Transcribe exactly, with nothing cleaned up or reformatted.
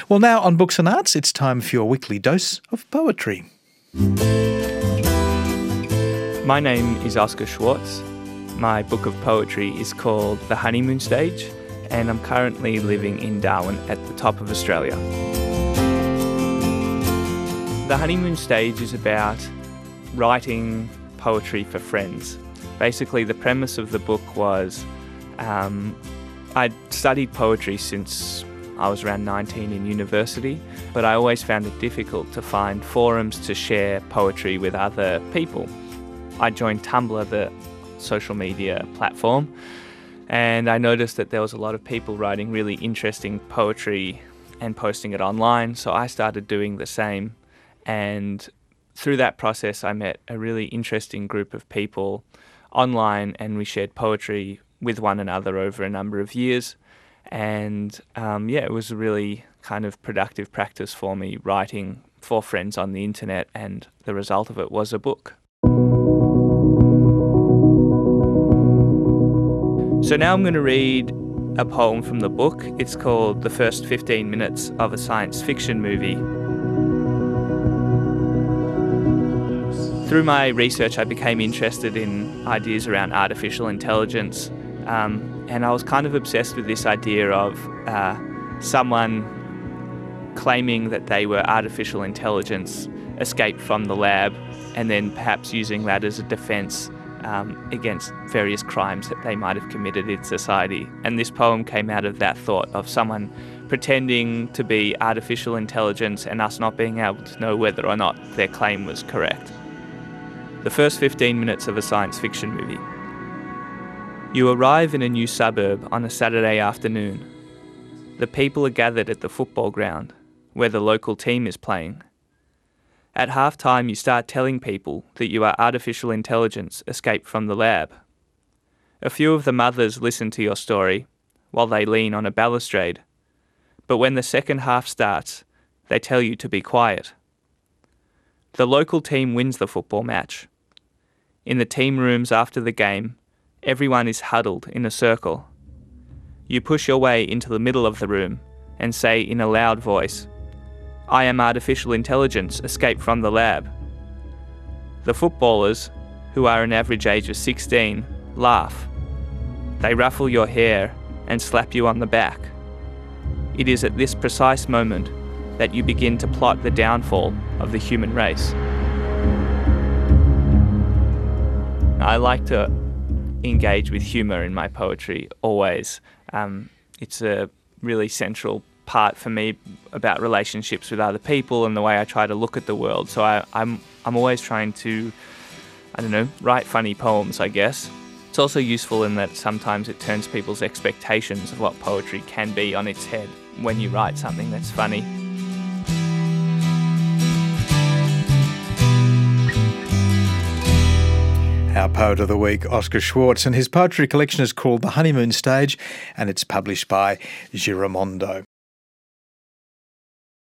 Well, now on Books and Arts, it's time for your weekly dose of poetry. My name is Oscar Schwartz. My book of poetry is called The Honeymoon Stage, and I'm currently living in Darwin at the top of Australia. The Honeymoon Stage is about writing poetry for friends. Basically, the premise of the book was um, I'd studied poetry since I was around nineteen in university, but I always found it difficult to find forums to share poetry with other people. I joined Tumblr, the social media platform, and I noticed that there was a lot of people writing really interesting poetry and posting it online, so I started doing the same. And through that process, I met a really interesting group of people online, and we shared poetry with one another over a number of years. And um, yeah, it was a really kind of productive practice for me, writing for friends on the internet, and the result of it was a book. So now I'm going to read a poem from the book. It's called The First fifteen Minutes of a Science Fiction Movie. Through my research, I became interested in ideas around artificial intelligence, um, and I was kind of obsessed with this idea of uh, someone claiming that they were artificial intelligence, escaped from the lab, and then perhaps using that as a defense um, against various crimes that they might have committed in society. And this poem came out of that thought of someone pretending to be artificial intelligence and us not being able to know whether or not their claim was correct. The first fifteen minutes of a science fiction movie. You arrive in a new suburb on a Saturday afternoon. The people are gathered at the football ground, where the local team is playing. At half-time, you start telling people that you are artificial intelligence escaped from the lab. A few of the mothers listen to your story while they lean on a balustrade, but when the second half starts, they tell you to be quiet. The local team wins the football match. In the team rooms after the game, everyone is huddled in a circle. You push your way into the middle of the room and say in a loud voice, "I am artificial intelligence escaped from the lab." The footballers, who are an average age of sixteen, laugh. They ruffle your hair and slap you on the back. It is at this precise moment that you begin to plot the downfall of the human race. I like to engage with humour in my poetry, always. Um, it's a really central part for me about relationships with other people and the way I try to look at the world. So I, I'm I'm always trying to, I don't know, write funny poems, I guess. It's also useful in that sometimes it turns people's expectations of what poetry can be on its head when you write something that's funny. Our poet of the week, Oscar Schwartz, and his poetry collection is called The Honeymoon Stage, and it's published by Giramondo.